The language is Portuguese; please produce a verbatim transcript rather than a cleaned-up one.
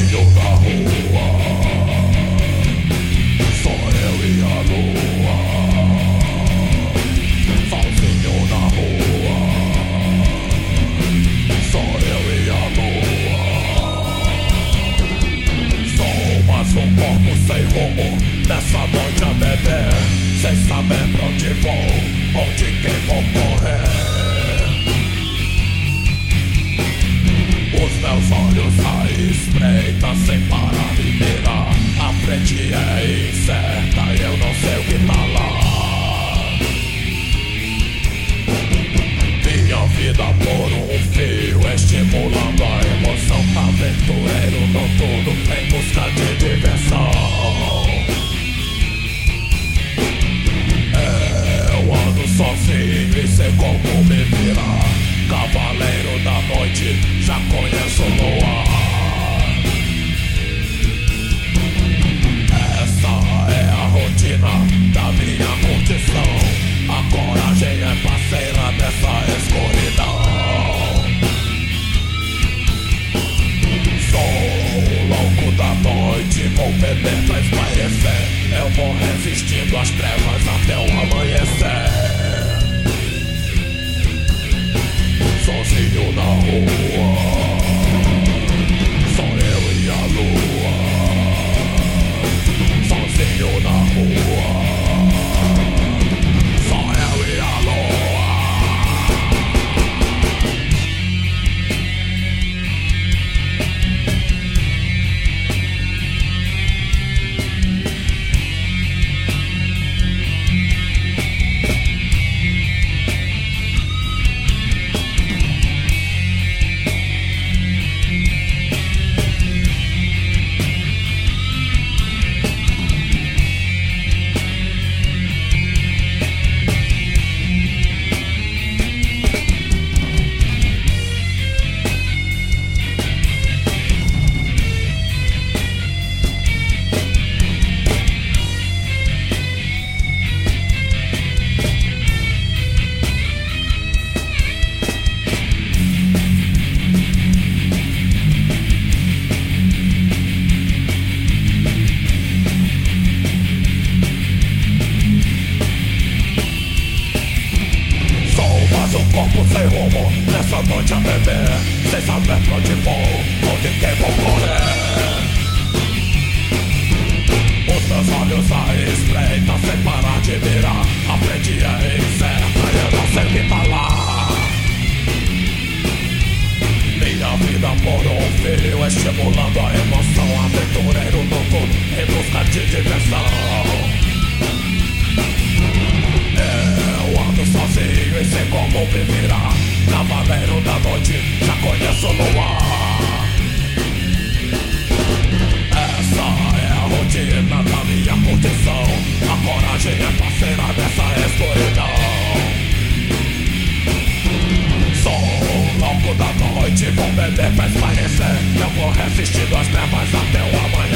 sozinho na rua, só eu e a lua. Sozinho na rua, só eu e a lua. Sou mais um corpo sem rumo nessa noite a beber, sem saber pra onde vou, onde quem vou correr. Os meus olhos à espreita sem parar de mirar. A frente é incerta e eu não sei o que tá lá. Minha vida por um fio, estimulando a emoção. Aventureiro noturno em busca de diversão. Eu ando sozinho e sei como me virar. Cavaleiro da noite, já conheço o luar. Essa é a rotina da minha condição. A coragem é parceira dessa escuridão. Sou o louco da noite, vou beber pra esclarecer. Eu vou resistindo às trevas até o amanhecer. Sozinho na rua, só eu e a lua. Sozinho na rua, só eu e a lua. Sem rumo, nessa noite a beber, sem saber pra onde vou, onde quem vou correr. Os meus olhos à espreita, sem parar de mirar. A frente é incerta e eu não sei o que tá lá. Minha vida por um fio, estimulando a emoção. Aventureiro noturno em busca de diversão. Eu ando sozinho e sei como me virar. Cavaleiro da noite, já conheço o luar. Essa é a rotina da minha condição. A coragem é parceira dessa escuridão. Sou o louco da noite, vou beber pra esclarecer. Eu vou resistindo às trevas até o amanhã.